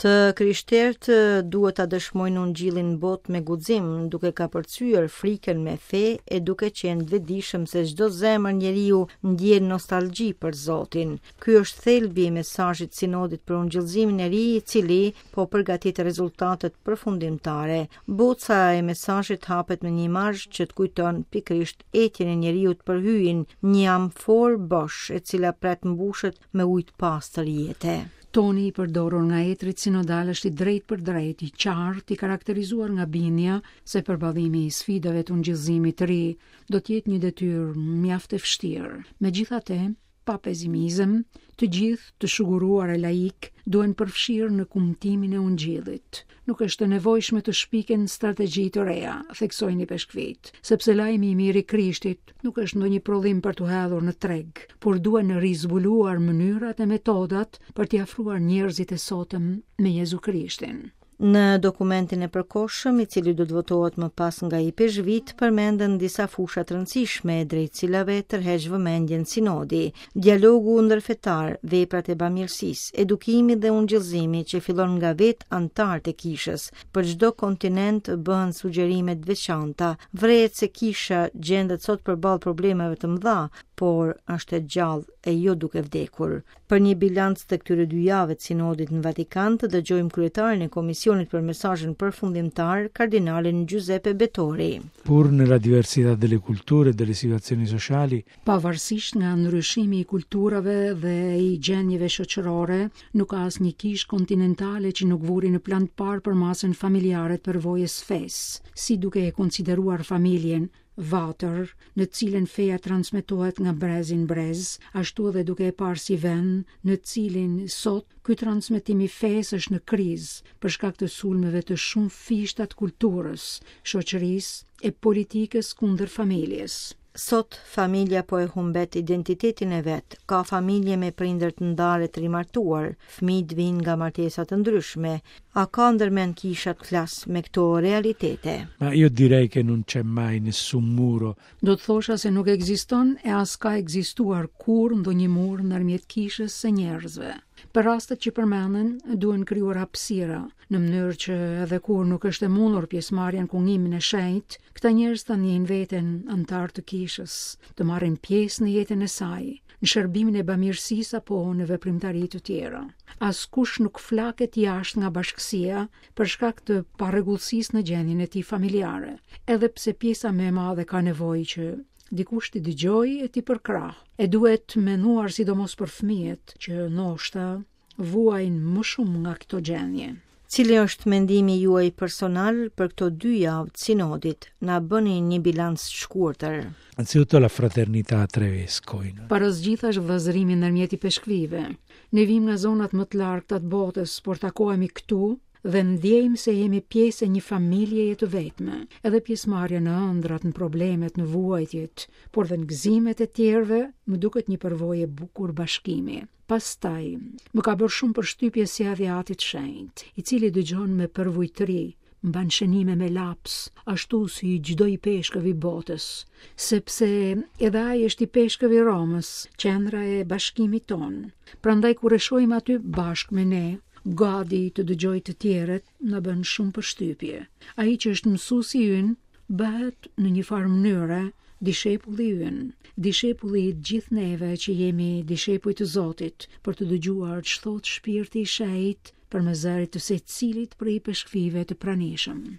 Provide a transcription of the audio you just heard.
Të krishterët duhet ta dëshmojnë Ungjillin në botë me guxim, duke ka përcyer frikën me fe e duke qenë vetëdijshëm se çdo zemër njeriu ndjen nostalgji për Zotin. Ky është thelbi i mesazhit sinodit për ungjillëzimin e ri, i cili po përgatit rezultatet përfundimtare. Boca e mesazhit hapet me një imazh që të kujton pikërisht etjen e njeriu për hyjin, një amforë bosh e cila pret mbushet me ujë të pastër jete. Toni i përdorur nga etrit sinodal është i drejt për drejt, i qartë, i karakterizuar nga bindja se përballimi i sfidave të ungjillëzimit të ri do të jetë një detyrë mjaft e vështirë. Megjithatë, pa pesimizëm, të gjithë të shuguruar e laik duhen përfshirë në kumtimin e ungjillit. Nuk është e nevojshme të shpiken strategji të reja, theksojnë i peshkvit, sepse lajmi i mirë i Krishtit nuk është ndonjë prodhim për t'u hedhur në treg, por duhen rizbuluar mënyrat e metodat për t'i afruar njerëzit e sotëm me Jezu Krishtin. Në dokumentin e përkohshëm, i cili do të votohet më pas nga i peshvit, përmenden disa fusha të rëndësishme drejt cilave tërheq vëmendjen sinodi: dialogu ndërfetar, veprat e bamirësisë, edukimi dhe ungjillëzimi që fillon nga vetë antarët e kishës. Për çdo kontinent bëhen sugjerime të veçanta. Vrehet se kisha gjendet sot përballë problemeve të mëdha, por është e gjallë e jo duke vdekur. Për një bilanc të këtyre 2 javëve të sinodit në Vatikan, të dëgjojmë kryetarin e Komisionit për mesazhin përfundimtar, kardinalin Giuseppe Bettori. Pur nella diversità delle culture e delle situazioni sociali, pavarësisht nga ndryshimi i kulturave dhe i gjendjeve shoqërore, nuk ka asnjë kishë kontinentale që nuk vuri në plan të parë për masën familjare të përvojës fesë, si duke e konsideruar familjen vatër, në cilën feja transmetohet nga brezin brez, ashtu edhe duke e parë si vend në cilin sot ky transmetim i fesë është në krizë për shkak të sulmeve të shumë fishta të kulturës, shoqërisë e politikës kundër familjes. Sot familja po e humbet identitetin e vet. Ka familje me prindër të ndarë të rimartuar, fëmijët vijnë nga martesa të ndryshme. A ka ndërmend kisha të flas me këto realitete? Ma io direi che non c'è mai nessun muro. Do të thosha se nuk ekziston e as ka ekzistuar kur ndonjë mur ndërmjet kishës së njerëzve. Për rastet që përmenden, duhen krijuar hapësira, në mënyrë që edhe kur nuk është e mundur pjesëmarrja në kungimin e shenjtë, këta njerëz ta njejnë veten antar të kishës, të marrin pjesë në jetën e saj, në shërbimin e bamirësisë apo në veprimtari të tjera. Askush nuk flaket jashtë nga bashkësia për shkak të parregullsisë në gjendjen e tij familjare, edhe pse pjesa më e madhe ka nevojë që dikush t'i dëgjoj e t'i përkrah. E duhet menuar sidomos për fëmijët që ndoshta vuajnë më shumë nga këto gjendje. Cili është mendimi juaj personal për këto 2 javë të sinodit? Na bëni një bilanc të shkurtër. Anzitutto la fraternità tre vescovi. Paras gjithash vëllazërimi ndërmjet i peshkvive. Ne vim nga zonat më të largta të botës, por takohemi këtu dhe ndjejmë se jemi pjesë e një familjeje të vetme, edhe pjesëmarrja në ëndrat, në problemet, në vuajtjet, por dhe në gëzimet e tjerëve më duket një përvojë e bukur bashkimi. Pastaj, më ka bërë shumë përshtypje sjellja e Atit Shenjtë, i cili dëgjon me përvojtëri, mban shënime me laps, ashtu si çdo i peshkëv i botës, sepse edhe ai është i peshkëv i Romës, qendra e bashkimit ton. Prandaj kur e shohim aty bashkë me ne, gati të dëgjoj të tjerët, na bën shumë përshtypje. Ai që është mësuesi ynë bëhet në një farë mënyre dishepulli ynë, dishepulli i gjithë neve që jemi dishepujt të Zotit, për të dëgjuar ç'thot shpirti i shenjtë përmes zërit të secilit prej peshkvive të pranishëm.